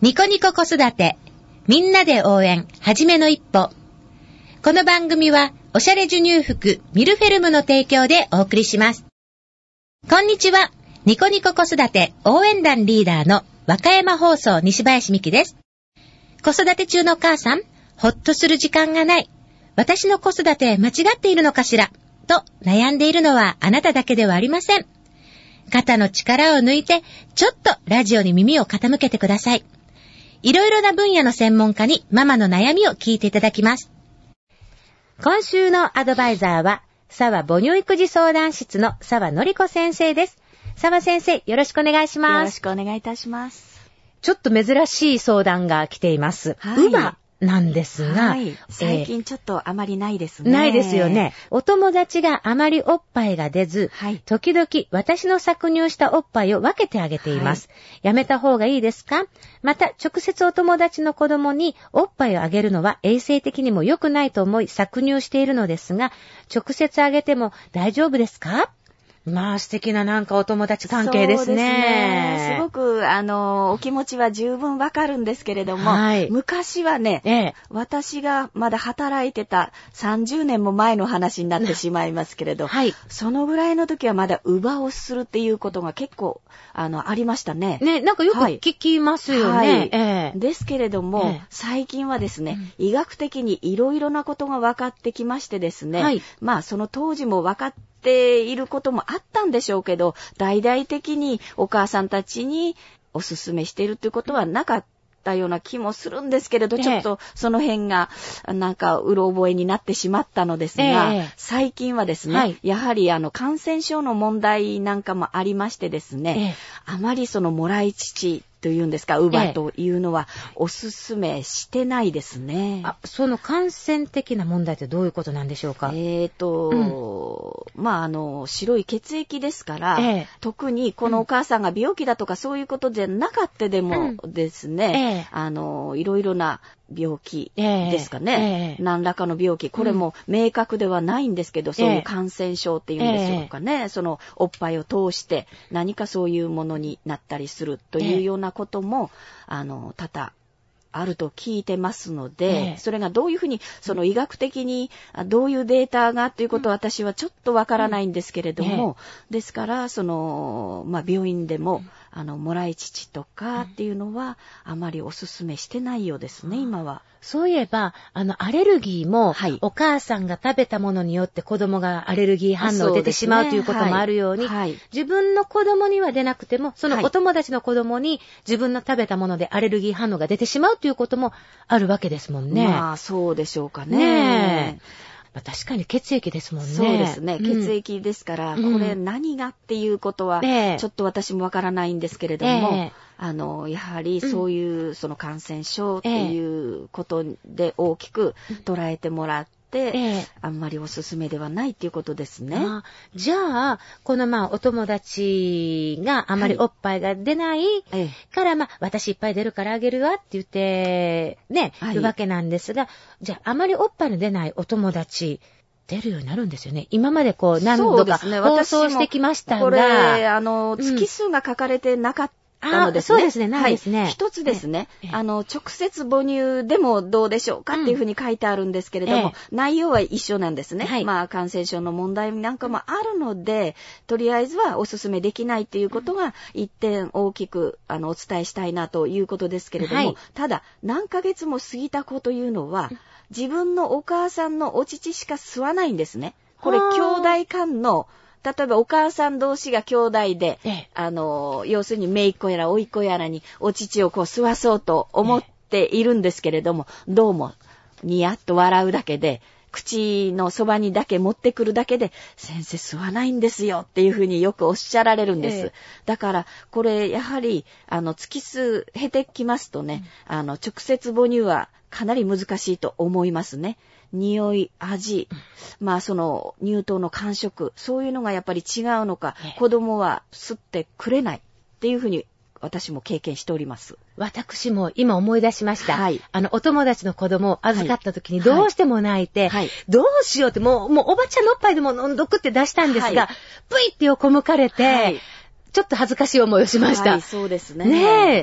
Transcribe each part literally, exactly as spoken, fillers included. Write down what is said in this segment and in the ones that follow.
ニコニコ子育てみんなで応援はじめの一歩。この番組はおしゃれ授乳服ミルフェルムの提供でお送りします。こんにちは。ニコニコ子育て応援団リーダーの和歌山放送西林美希です。子育て中のお母さん、ほっとする時間がない。私の子育て間違っているのかしらと悩んでいるのはあなただけではありません。肩の力を抜いてちょっとラジオに耳を傾けてください。いろいろな分野の専門家にママの悩みを聞いていただきます。今週のアドバイザーは沢母乳育児相談室の沢のり子先生です。沢先生、よろしくお願いします。 よろしくお願いいたします。 ちょっと珍しい相談が来ています。 はい、 乳母なんですが、 はい、最近ちょっとあまりないですね。 ないですよね。お友達があまりおっぱいが出ず、はい、時々私の搾乳したおっぱいを分けてあげています。はい、やめた方がいいですか？また直接お友達の子供におっぱいをあげるのは衛生的にも良くないと思い搾乳しているのですが、直接あげても大丈夫ですか？まあ素敵ななんかお友達関係ですね。 そうですね。すごくあのお気持ちは十分わかるんですけれども、はい、昔はね、ええ、私がまだ働いてたさんじゅうねんも前の話になってしまいますけれど、はい、そのぐらいの時はまだ乳母をするっていうことが結構あのありましたね。 ね、なんかよく聞きますよね。はいはい、 ええ、ですけれども、ええ、最近はですね、うん、医学的にいろいろなことが分かってきましてですね、はい、まあその当時も分かってていることもあったんでしょうけど、大々的にお母さんたちにお勧めしているということはなかったような気もするんですけれど、ちょっとその辺がなんかうろ覚えになってしまったのですが、えー、最近はですね、はい、やはりあの感染症の問題なんかもありましてですね、えー、あまりそのもらい乳というんですか、乳母というのはおすすめしてないですね。 あ、その感染的な問題ってどういうことなんでしょうか？ えーと、うん、まああの白い血液ですから、えー、特にこのお母さんが病気だとかそういうことでなかったでもですね、うん、えー、あのいろいろな病気ですかね、えーえー、何らかの病気、これも明確ではないんですけど、うん、そういう感染症っていうんでしょうかね、えー、そのおっぱいを通して何かそういうものになったりするというようなことも、えー、あの多々あると聞いてますので、えー、それがどういうふうにその医学的にどういうデータがということは私はちょっとわからないんですけれども、えー、ですからその、まあ、病院でも、うん、あのもらい乳とかっていうのはあまりおすすめしてないようですね、うん、今は。 そういえばあのアレルギーも、はい、お母さんが食べたものによって子供がアレルギー反応出てしまうということもあるように、はいはい、自分の子供には出なくてもそのお友達の子供に自分の食べたものでアレルギー反応が出てしまうということもあるわけですもんね。 まあそうでしょうかね。 ねえ、まあ、確かに血液ですもんね。 そうですね、うん、血液ですから、これ何がっていうことはちょっと私もわからないんですけれども、えー、あのやはりそういう、うん、その感染症っていうことで大きく捉えてもらって、えー、あんまりおすすめではないっていうことですね。 あ、じゃあこのまあお友達があまりおっぱいが出ないから、はい、まあ私いっぱい出るからあげるわって言ってね、はい、るわけなんですが、じゃああまりおっぱいの出ないお友達出るようになるんですよね。今までこう何度か放送してきましたが、 これあの月数が書かれてなかった、うん、 あ、そうですね、ないですね。 はい、一つですね、ええ、あの直接母乳でもどうでしょうかっていうふうに書いてあるんですけれども、ええ、内容は一緒なんですね、はい、まあ感染症の問題なんかもあるので、とりあえずはお勧めできないっていうことが一点大きくあのお伝えしたいなということですけれども、はい、ただ何ヶ月も過ぎた子というのは自分のお母さんのお乳しか吸わないんですね。これ兄弟間の例えばお母さん同士が兄弟で、ええ、あの要するに姪っ子やら甥っ子やらにお乳をこう吸わそうと思っているんですけれども、ええ、どうもニヤッと笑うだけで口のそばにだけ持ってくるだけで先生吸わないんですよっていうふうによくおっしゃられるんです、ええ、だからこれやはりあの月数経てきますとね、うん、あの直接母乳はかなり難しいと思いますね。匂い、味、まあその乳糖の感触、そういうのがやっぱり違うのか、子供は吸ってくれないっていうふうに私も経験しております。 私も今思い出しました。はい、あのお友達の子供を預かった時にどうしても泣いて、はいはい、どうしようってもうもうおばちゃんのおっぱいでも飲んどくって出したんですが、はい、プイって横向かれて、はい、ちょっと恥ずかしい思いをしました。 はい、そうですね。 ねえ。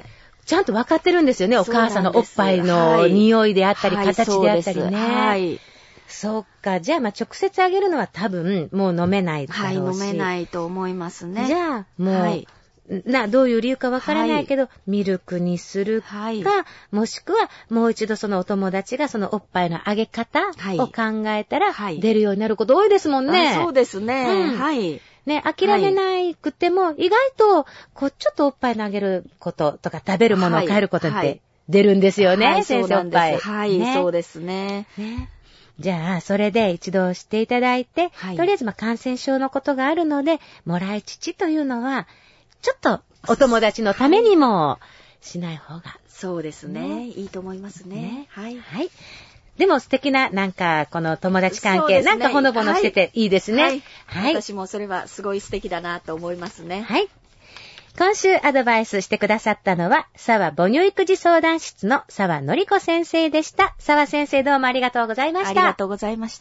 ちゃんと分かってるんですよね。お母さんのおっぱいの匂いであったり、はい、形であったりね。はい。そっか。じゃあ、まあ、直接あげるのは多分、もう飲めないだろうし。 はい、飲めないと思いますね。 じゃあ、もう、はい、な、どういう理由かわからないけど、はい、ミルクにするか、はい、もしくは、もう一度そのお友達がそのおっぱいのあげ方を考えたら、出るようになること多いですもんね。 はい、そうですね。うん、はい。 ね、諦めなくても、はい、意外と、こう、ちょっとおっぱいのあげることとか、食べるものを変えることって出るんですよね、はいはい、先生おっぱい。 はい、ね、そうですね。ね、 じゃあ、それで一度していただいて、はい、とりあえずまあ感染症のことがあるので、もらい乳というのは、ちょっとお友達のためにもしない方が。 そうですね。ね、いいと思いますね。ね、はい。 はい。でも素敵な、なんか、この友達関係、ね、なんかほのぼのしてていいですね。はい。 はい。私もそれはすごい素敵だなと思いますね。 はい。今週アドバイスしてくださったのは、沢母乳育児相談室の沢のりこ先生でした。沢先生どうもありがとうございました。 ありがとうございました。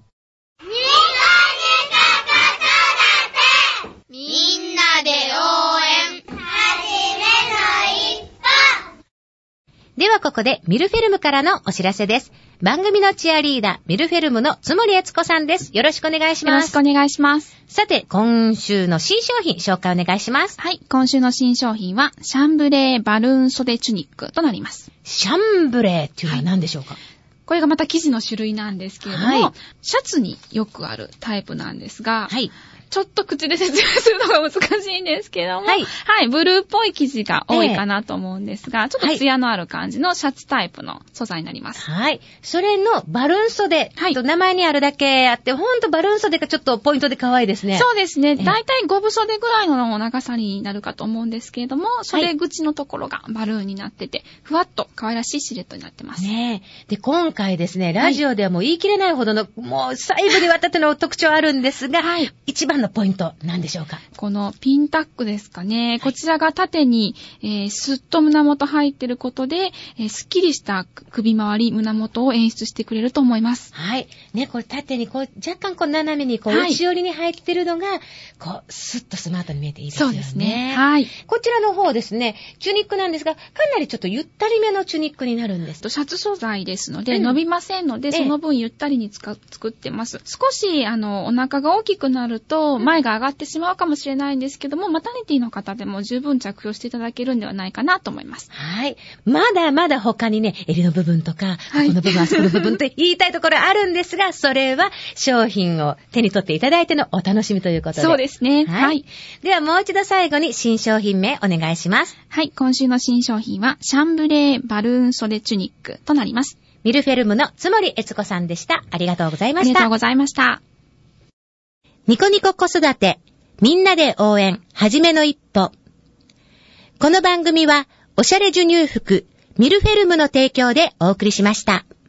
みんなで応援はじめの一歩。 ではここでミルフェルムからのお知らせです。番組のチアリーダー、ミルフェルムのつもりえつこさんです。よろしくお願いします。 よろしくお願いします。 さて、今週の新商品、紹介お願いします。 はい、今週の新商品は、シャンブレーバルーン袖チュニックとなります。 シャンブレーっていうのは何でしょうか？はい、 これがまた生地の種類なんですけれども、はい、シャツによくあるタイプなんですが、はい、ちょっと口で説明するのが難しいんですけども、はい、はい、ブルーっぽい生地が多いかなと思うんですが、えー、ちょっとツヤのある感じのシャツタイプの素材になります。 はい。それのバルーン袖、はい、と名前にあるだけあって、ほんとバルーン袖がちょっとポイントで可愛いですね。 そうですね。だいたいごぶ袖ぐらいの長さになるかと思うんですけれども、袖口のところがバルーンになってて、ふわっと可愛らしいシルエットになってます。 ねえ。で、今回ですね、ラジオではもう言い切れないほどの、はい、もう細部にわたっての特徴あるんですが、はい、一番のポイント、何でしょうか？ このピンタックですかね。はい、こちらが縦に、えー、スッと胸元入ってることで、えー、スッキリした首周り、胸元を演出してくれると思います。 はい。ね、これ縦にこう、若干こう斜めにこう、はい、内寄りに入ってるのが、こう、スッとスマートに見えていいですよね。 そうですね。はい。 こちらの方ですね、チュニックなんですが、かなりちょっとゆったりめのチュニックになるんです。 シャツ素材ですので、うん、伸びませんので、その分ゆったりにつか作ってます。ええ、少し、あの、お腹が大きくなると、前が上がってしまうかもしれないんですけども、マタニティの方でも十分着用していただけるんではないかなと思います。 はい。まだまだ他にね、襟の部分とか、はい、この部分、あそこの部分と言いたいところあるんですが、それは商品を手に取っていただいてのお楽しみということで。 そうですね。はい。はい、 ではもう一度最後に新商品名お願いします。 はい。今週の新商品は、シャンブレーバルーン袖チュニックとなります。 ミルフェルムのつもりえつこさんでした。ありがとうございました。 ありがとうございました。 ニコニコ子育て。みんなで応援、はじめの一歩。この番組は、おしゃれ授乳服、ミルフェルムの提供でお送りしました。